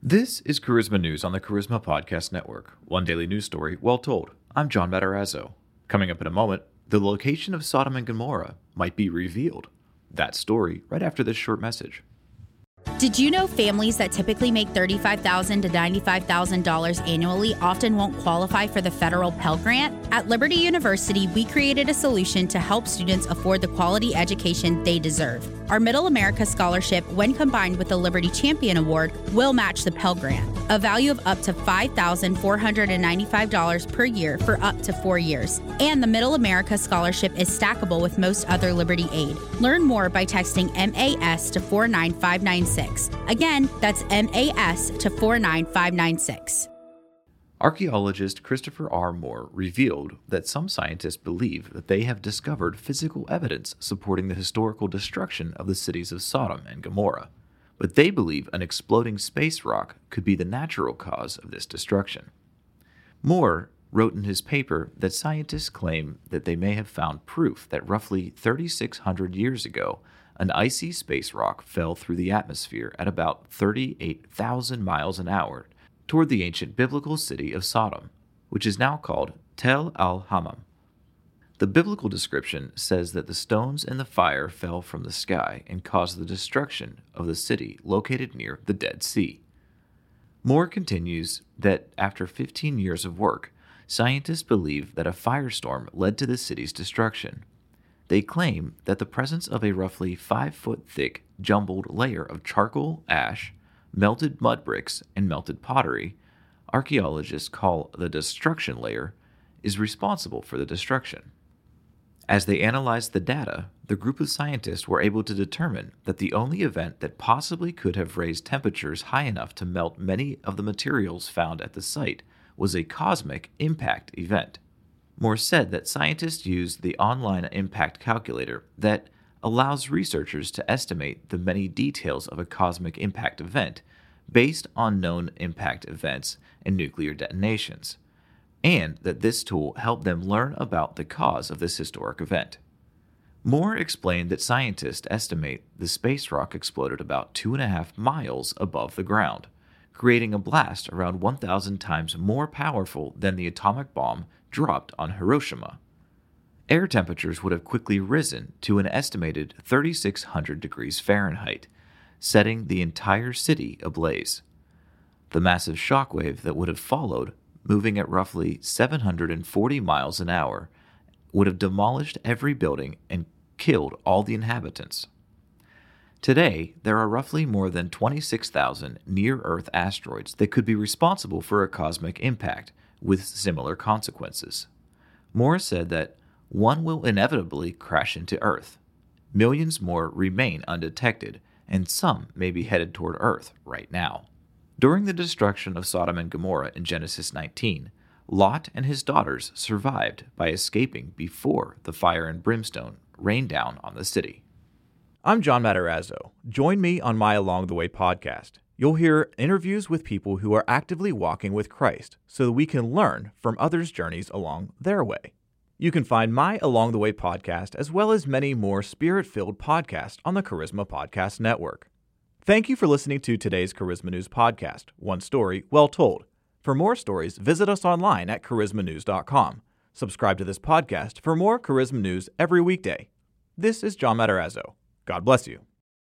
This is Charisma News on the Charisma Podcast Network. One daily news story, well told. I'm John Matarazzo. Coming up in a moment, the location of Sodom and Gomorrah might be revealed. That story right after this short message. Did you know families that typically make $35,000 to $95,000 annually often won't qualify for the federal Pell Grant? At Liberty University, we created a solution to help students afford the quality education they deserve. Our Middle America Scholarship, when combined with the Liberty Champion Award, will match the Pell Grant, a value of up to $5,495 per year for up to 4 years. And the Middle America Scholarship is stackable with most other Liberty Aid. Learn more by texting MAS to 49596. Again, that's MAS to 49596. Archaeologist Christopher R. Moore revealed that some scientists believe that they have discovered physical evidence supporting the historical destruction of the cities of Sodom and Gomorrah, but they believe an exploding space rock could be the natural cause of this destruction. Moore wrote in his paper that scientists claim that they may have found proof that roughly 3,600 years ago, an icy space rock fell through the atmosphere at about 38,000 miles an hour toward the ancient biblical city of Sodom, which is now called Tel al-Hammam. The biblical description says that the stones in the fire fell from the sky and caused the destruction of the city located near the Dead Sea. Moore continues that after 15 years of work, scientists believe that a firestorm led to the city's destruction. They claim that the presence of a roughly 5-foot thick jumbled layer of charcoal, ash, melted mud bricks, and melted pottery, archaeologists call the destruction layer, is responsible for the destruction. As they analyzed the data, the group of scientists were able to determine that the only event that possibly could have raised temperatures high enough to melt many of the materials found at the site was a cosmic impact event. Moore said that scientists used the online impact calculator that allows researchers to estimate the many details of a cosmic impact event based on known impact events and nuclear detonations, and that this tool helped them learn about the cause of this historic event. Moore explained that scientists estimate the space rock exploded about 2.5 miles above the ground, creating a blast around 1,000 times more powerful than the atomic bomb dropped on Hiroshima. Air temperatures would have quickly risen to an estimated 3,600 degrees Fahrenheit, setting the entire city ablaze. The massive shockwave that would have followed, moving at roughly 740 miles an hour, would have demolished every building and killed all the inhabitants. Today, there are roughly more than 26,000 near-Earth asteroids that could be responsible for a cosmic impact with similar consequences. Moore said that one will inevitably crash into Earth. Millions more remain undetected, and some may be headed toward Earth right now. During the destruction of Sodom and Gomorrah in Genesis 19, Lot and his daughters survived by escaping before the fire and brimstone rained down on the city. I'm John Matarazzo. Join me on my Along the Way podcast. You'll hear interviews with people who are actively walking with Christ so that we can learn from others' journeys along their way. You can find my Along the Way podcast as well as many more spirit-filled podcasts on the Charisma Podcast Network. Thank you for listening to today's Charisma News podcast, one story well told. For more stories, visit us online at charismanews.com. Subscribe to this podcast for more Charisma News every weekday. This is John Matarazzo. God bless you.